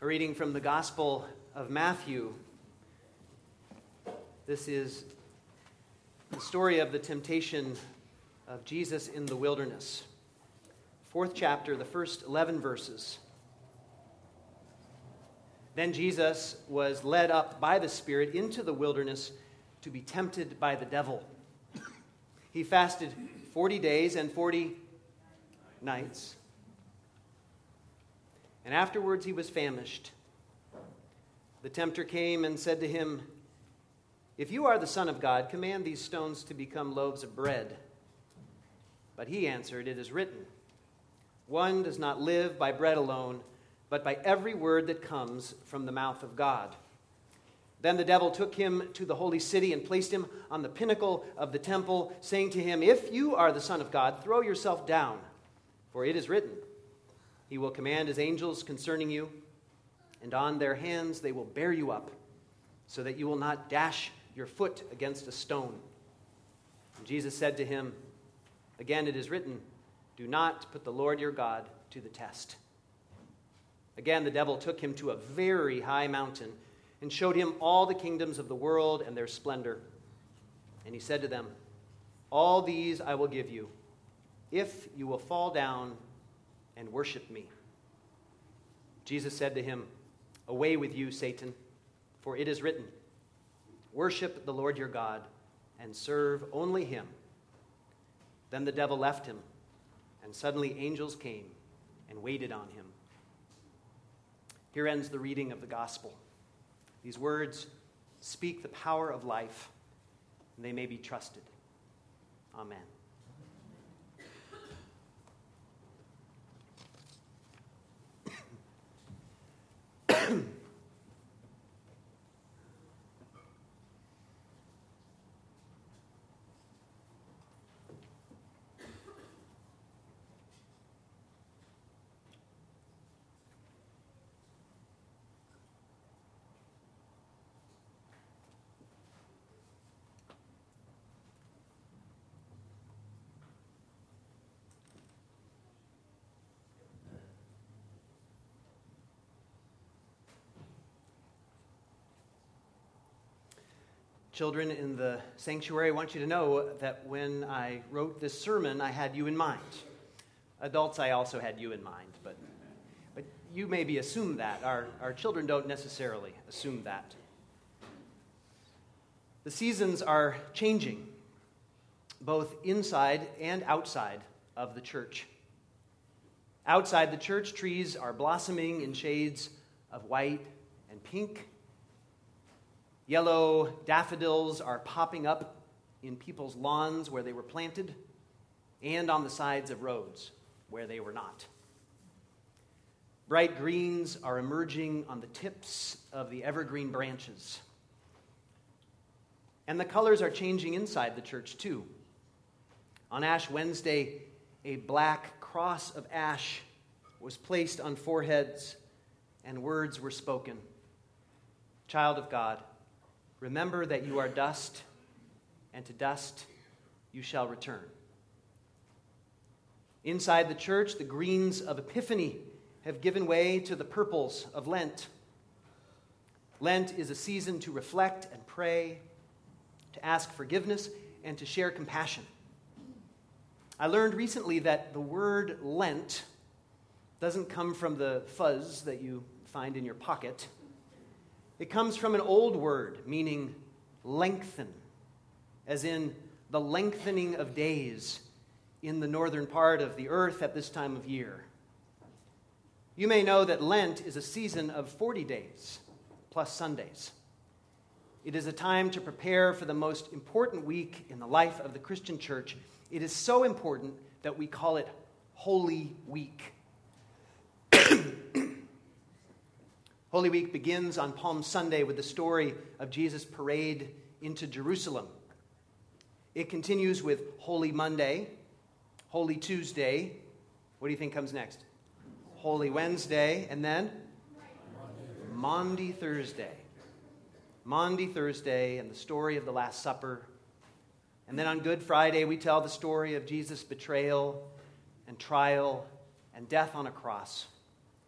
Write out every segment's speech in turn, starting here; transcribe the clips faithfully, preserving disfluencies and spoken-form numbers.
A reading from the Gospel of Matthew. This is the story of the temptation of Jesus in the wilderness. Fourth chapter, the first eleven verses. Then Jesus was led up by the Spirit into the wilderness to be tempted by the devil. He fasted forty days and forty nights. And afterwards he was famished. The tempter came and said to him, "If you are the Son of God, command these stones to become loaves of bread." But he answered, "It is written, one does not live by bread alone, but by every word that comes from the mouth of God." Then the devil took him to the holy city and placed him on the pinnacle of the temple, saying to him, "If you are the Son of God, throw yourself down, for it is written, He will command His angels concerning you, and on their hands they will bear you up, so that you will not dash your foot against a stone." And Jesus said to him, "Again it is written, do not put the Lord your God to the test." Again the devil took him to a very high mountain and showed him all the kingdoms of the world and their splendor. And he said to them, "All these I will give you, if you will fall down and worship me." Jesus said to him, "Away with you, Satan, for it is written, worship the Lord your God and serve only him." Then the devil left him, and suddenly angels came and waited on him. Here ends the reading of the gospel. These words speak the power of life, and they may be trusted. Amen. Children in the sanctuary, I want you to know that when I wrote this sermon, I had you in mind. Adults, I also had you in mind, but but you maybe assume that. Our, our children don't necessarily assume that. The seasons are changing, both inside and outside of the church. Outside the church, trees are blossoming in shades of white and pink. Yellow daffodils are popping up in people's lawns where they were planted and on the sides of roads where they were not. Bright greens are emerging on the tips of the evergreen branches. And the colors are changing inside the church too. On Ash Wednesday, a black cross of ash was placed on foreheads and words were spoken. "Child of God, remember that you are dust, and to dust you shall return." Inside the church, the greens of Epiphany have given way to the purples of Lent. Lent is a season to reflect and pray, to ask forgiveness, and to share compassion. I learned recently that the word Lent doesn't come from the fuzz that you find in your pocket. It comes from an old word meaning lengthen, as in the lengthening of days in the northern part of the earth at this time of year. You may know that Lent is a season of forty days plus Sundays. It is a time to prepare for the most important week in the life of the Christian church. It is so important that we call it Holy Week. Holy Week begins on Palm Sunday with the story of Jesus' parade into Jerusalem. It continues with Holy Monday, Holy Tuesday. What do you think comes next? Holy Wednesday, and then Maundy Thursday. Maundy Thursday and the story of the Last Supper. And then on Good Friday, we tell the story of Jesus' betrayal and trial and death on a cross.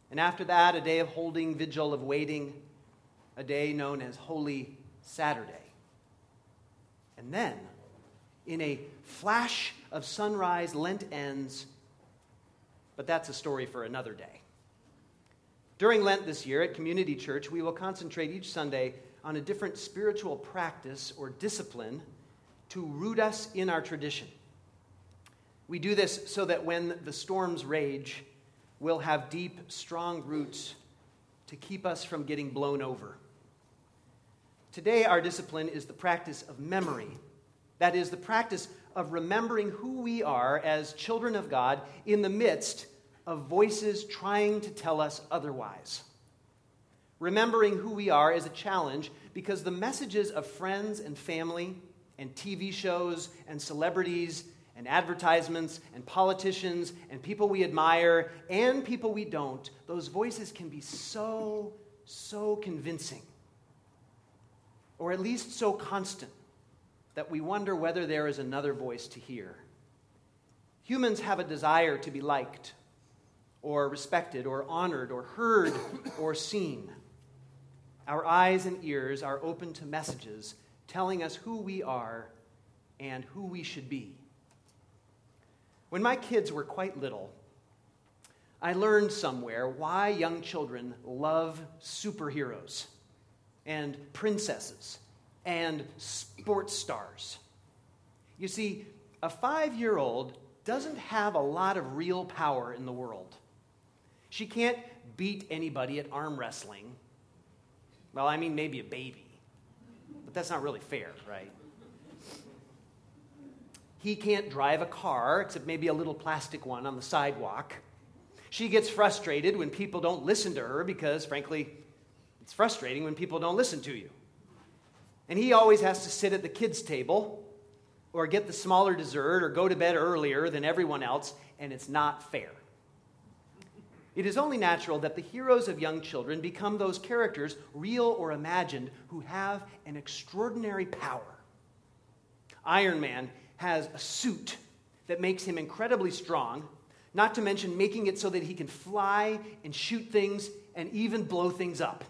And after that, a day of holding, vigil of waiting, a day known as Holy Saturday. And then, in a flash of sunrise, Lent ends, but that's a story for another day. During Lent this year at Community Church, we will concentrate each Sunday on a different spiritual practice or discipline to root us in our tradition. We do this so that when the storms rage, we'll have deep, strong roots to keep us from getting blown over. Today, our discipline is the practice of memory. That is, the practice of remembering who we are as children of God in the midst of voices trying to tell us otherwise. Remembering who we are is a challenge because the messages of friends and family and T V shows and celebrities and advertisements and politicians and people we admire and people we don't, those voices can be so, so convincing, or at least so constant, that we wonder whether there is another voice to hear. Humans have a desire to be liked, or respected, or honored, or heard, or seen. Our eyes and ears are open to messages telling us who we are and who we should be. When my kids were quite little, I learned somewhere why young children love superheroes and princesses and sports stars. You see, a five-year-old doesn't have a lot of real power in the world. She can't beat anybody at arm wrestling. Well, I mean, maybe a baby. But that's not really fair, right? He can't drive a car, except maybe a little plastic one on the sidewalk. She gets frustrated when people don't listen to her because, frankly, it's frustrating when people don't listen to you. And he always has to sit at the kids' table or get the smaller dessert or go to bed earlier than everyone else, and it's not fair. It is only natural that the heroes of young children become those characters, real or imagined, who have an extraordinary power. Iron Man has a suit that makes him incredibly strong, not to mention making it so that he can fly and shoot things and even blow things up.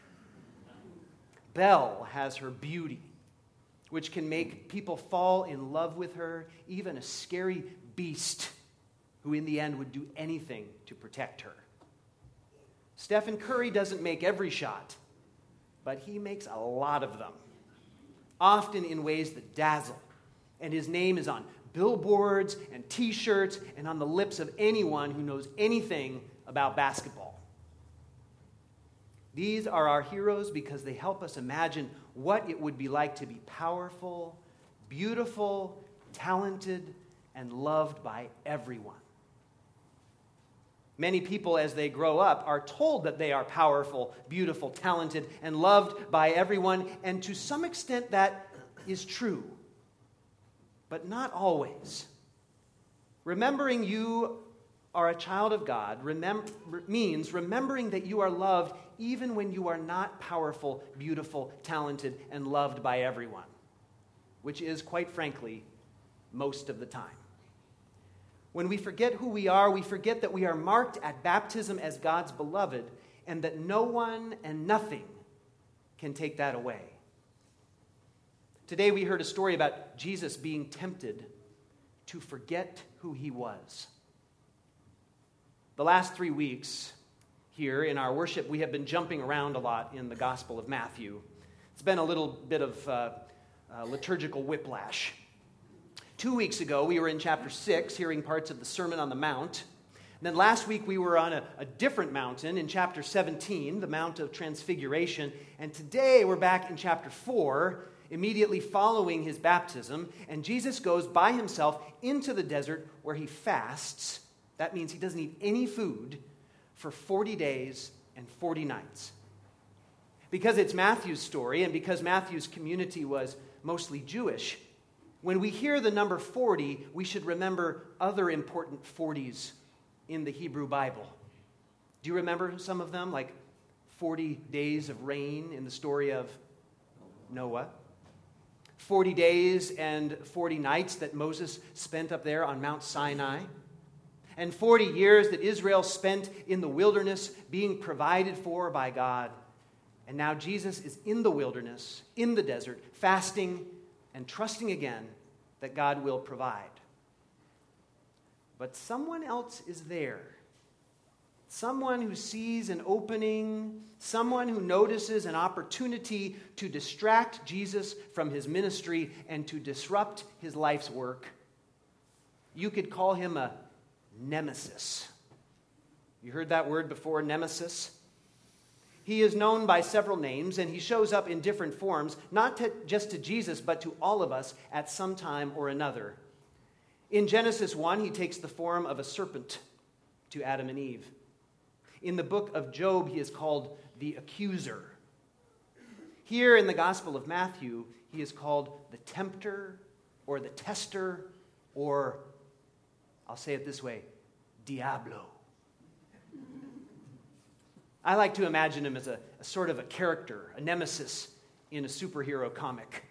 Belle has her beauty, which can make people fall in love with her, even a scary beast who in the end would do anything to protect her. Stephen Curry doesn't make every shot, but he makes a lot of them, often in ways that dazzle. And his name is on billboards and T-shirts and on the lips of anyone who knows anything about basketball. These are our heroes because they help us imagine what it would be like to be powerful, beautiful, talented, and loved by everyone. Many people, as they grow up, are told that they are powerful, beautiful, talented, and loved by everyone, and to some extent that is true, but not always. Remembering you are a child of God remem- means remembering that you are loved even when you are not powerful, beautiful, talented, and loved by everyone, which is, quite frankly, most of the time. When we forget who we are, we forget that we are marked at baptism as God's beloved, and that no one and nothing can take that away. Today we heard a story about Jesus being tempted to forget who he was. The last three weeks here in our worship, we have been jumping around a lot in the Gospel of Matthew. It's been a little bit of uh, uh, liturgical whiplash. Two weeks ago, we were in chapter six, hearing parts of the Sermon on the Mount. And then last week, we were on a, a different mountain in chapter seventeen, the Mount of Transfiguration. And today, we're back in chapter four, immediately following his baptism. And Jesus goes by himself into the desert where he fasts. That means he doesn't eat any food for forty days and forty nights. Because it's Matthew's story, and because Matthew's community was mostly Jewish, when we hear the number forty, we should remember other important forties in the Hebrew Bible. Do you remember some of them? Like forty days of rain in the story of Noah. forty days and forty nights that Moses spent up there on Mount Sinai. and forty years that Israel spent in the wilderness being provided for by God. And now Jesus is in the wilderness, in the desert, fasting and trusting again that God will provide. But someone else is there. Someone who sees an opening, someone who notices an opportunity to distract Jesus from his ministry and to disrupt his life's work. You could call him a nemesis. You heard that word before, nemesis? He is known by several names, and he shows up in different forms, not to, just to Jesus, but to all of us at some time or another. In Genesis one, he takes the form of a serpent to Adam and Eve. In the book of Job, he is called the accuser. Here in the Gospel of Matthew, he is called the tempter or the tester, or I'll say it this way, Diablo. I like to imagine him as a, a sort of a character, a nemesis in a superhero comic.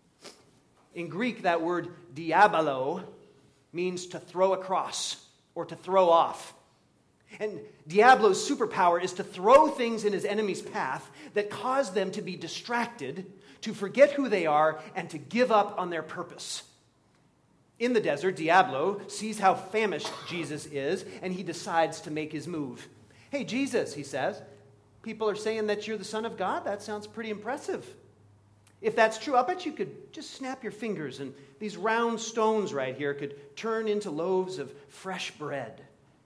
In Greek, that word diabolo means to throw across or to throw off. And Diablo's superpower is to throw things in his enemy's path that cause them to be distracted, to forget who they are, and to give up on their purpose. In the desert, Diablo sees how famished Jesus is, and he decides to make his move. Hey, Jesus, he says, people are saying that you're the Son of God. That sounds pretty impressive. If that's true, I'll bet you could just snap your fingers and these round stones right here could turn into loaves of fresh bread.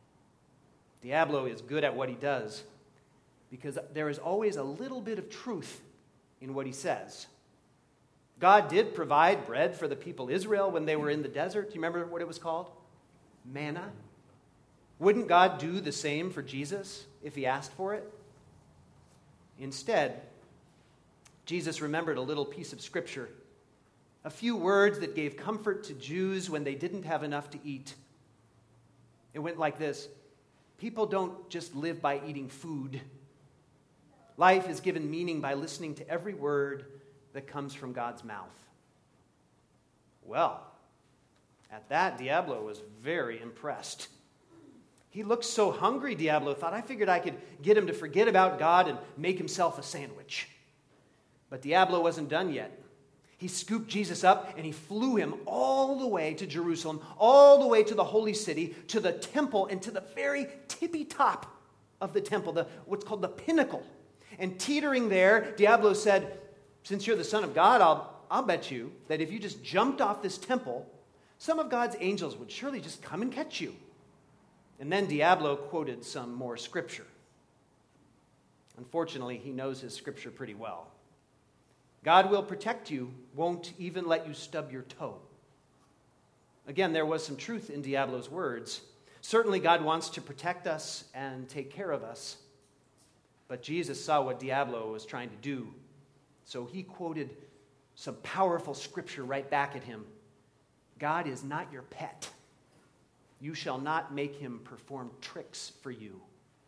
Diablo is good at what he does because there is always a little bit of truth in what he says. God did provide bread for the people Israel when they were in the desert. Do you remember what it was called? Manna. Wouldn't God do the same for Jesus if he asked for it? Instead, Jesus remembered a little piece of scripture, a few words that gave comfort to Jews when they didn't have enough to eat. It went like this: people don't just live by eating food. Life is given meaning by listening to every word that comes from God's mouth. Well, at that, Diablo was very impressed. He looked so hungry, Diablo thought. I figured I could get him to forget about God and make himself a sandwich. But Diablo wasn't done yet. He scooped Jesus up and he flew him all the way to Jerusalem, all the way to the holy city, to the temple, and to the very tippy top of the temple, the, what's called the pinnacle. And teetering there, Diablo said, since you're the Son of God, I'll, I'll bet you that if you just jumped off this temple, some of God's angels would surely just come and catch you. And then Diablo quoted some more scripture. Unfortunately, he knows his scripture pretty well. God will protect you, won't even let you stub your toe. Again, there was some truth in Diablo's words. Certainly, God wants to protect us and take care of us. But Jesus saw what Diablo was trying to do. So he quoted some powerful scripture right back at him. God is not your pet. You shall not make him perform tricks for you.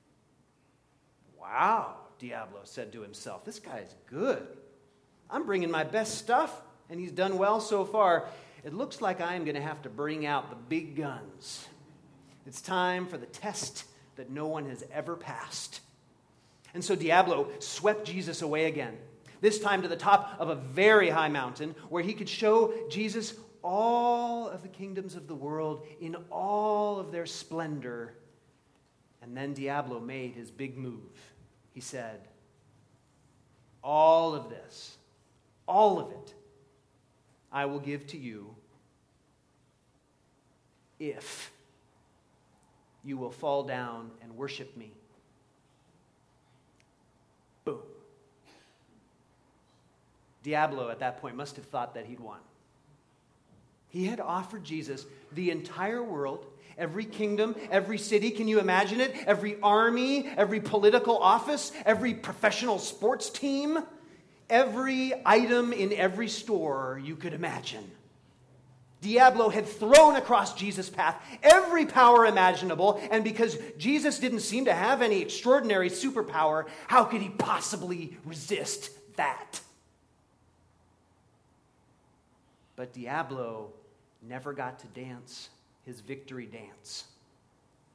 Wow, Diablo said to himself, this guy's good. I'm bringing my best stuff, and he's done well so far. It looks like I'm going to have to bring out the big guns. It's time for the test that no one has ever passed. And so Diablo swept Jesus away again, this time to the top of a very high mountain where he could show Jesus all of the kingdoms of the world in all of their splendor. And then Diablo made his big move. He said, all of this, all of it, I will give to you if you will fall down and worship me. Boom. Diablo at that point must have thought that he'd won. He had offered Jesus the entire world, every kingdom, every city, can you imagine it? Every army, every political office, every professional sports team, every item in every store you could imagine. Diablo had thrown across Jesus' path every power imaginable, and because Jesus didn't seem to have any extraordinary superpower, how could he possibly resist that? But Diablo never got to dance his victory dance.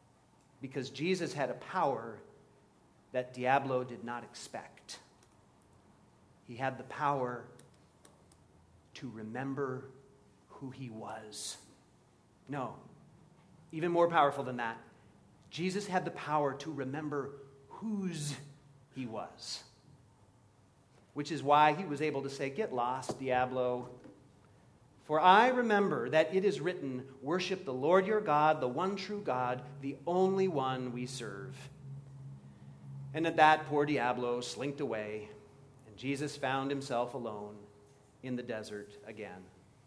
because Jesus had a power that Diablo did not expect. He had the power to remember who he was. No, even more powerful than that, Jesus had the power to remember whose he was. Which is why he was able to say, "Get lost, Diablo. For I remember that it is written, worship the Lord your God, the one true God, the only one we serve." And at that, poor Diablo slinked away, and Jesus found himself alone in the desert again.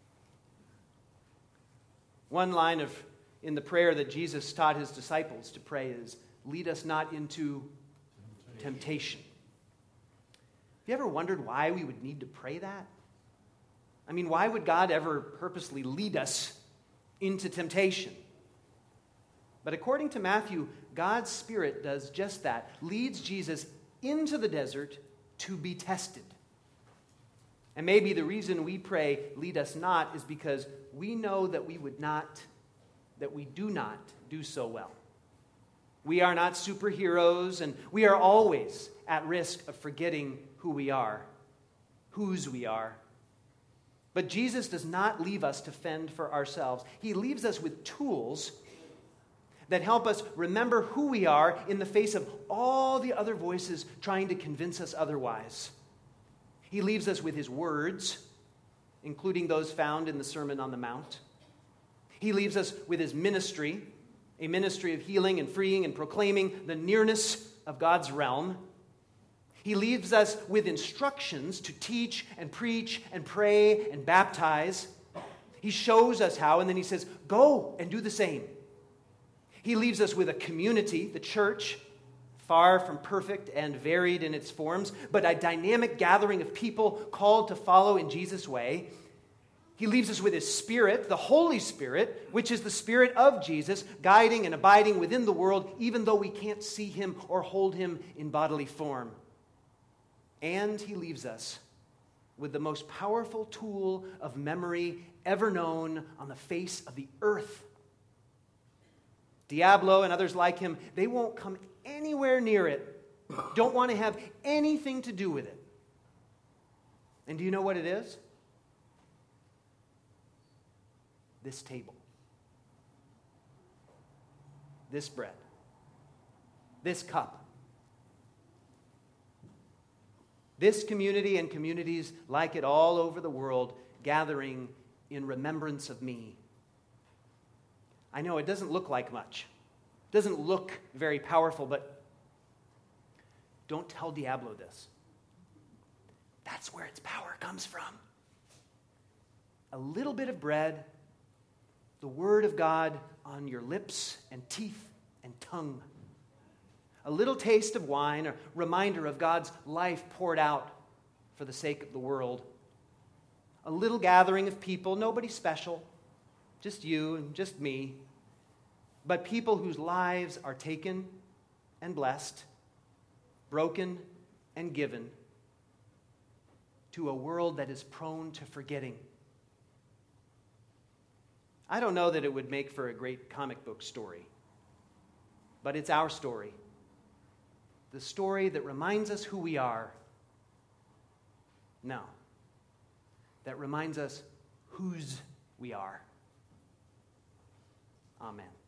One line of in the prayer that Jesus taught his disciples to pray is, "Lead us not into temptation." temptation. Have you ever wondered why we would need to pray that? I mean, why would God ever purposely lead us into temptation? But according to Matthew, God's Spirit does just that, leads Jesus into the desert to be tested. And maybe the reason we pray, "Lead us not," is because we know that we would not, that we do not do so well. We are not superheroes, and we are always at risk of forgetting who we are, whose we are. But Jesus does not leave us to fend for ourselves. He leaves us with tools that help us remember who we are in the face of all the other voices trying to convince us otherwise. He leaves us with his words, including those found in the Sermon on the Mount. He leaves us with his ministry, a ministry of healing and freeing and proclaiming the nearness of God's realm. He leaves us with instructions to teach and preach and pray and baptize. He shows us how, and then he says, "Go and do the same." He leaves us with a community, the church, far from perfect and varied in its forms, but a dynamic gathering of people called to follow in Jesus' way. He leaves us with his Spirit, the Holy Spirit, which is the Spirit of Jesus, guiding and abiding within the world, even though we can't see him or hold him in bodily form. And he leaves us with the most powerful tool of memory ever known on the face of the earth. Diablo and others like him, they won't come anywhere near it, don't want to have anything to do with it. And do you know what it is? This table, this bread, this cup, this community and communities like it all over the world gathering in remembrance of me. I know it doesn't look like much. It doesn't look very powerful, but don't tell Diablo this. That's where its power comes from. A little bit of bread, the Word of God on your lips and teeth and tongue. A little taste of wine, a reminder of God's life poured out for the sake of the world. A little gathering of people, nobody special, just you and just me, but people whose lives are taken and blessed, broken and given to a world that is prone to forgetting. I don't know that it would make for a great comic book story, but it's our story. The story that reminds us who we are. No, that reminds us whose we are. Amen.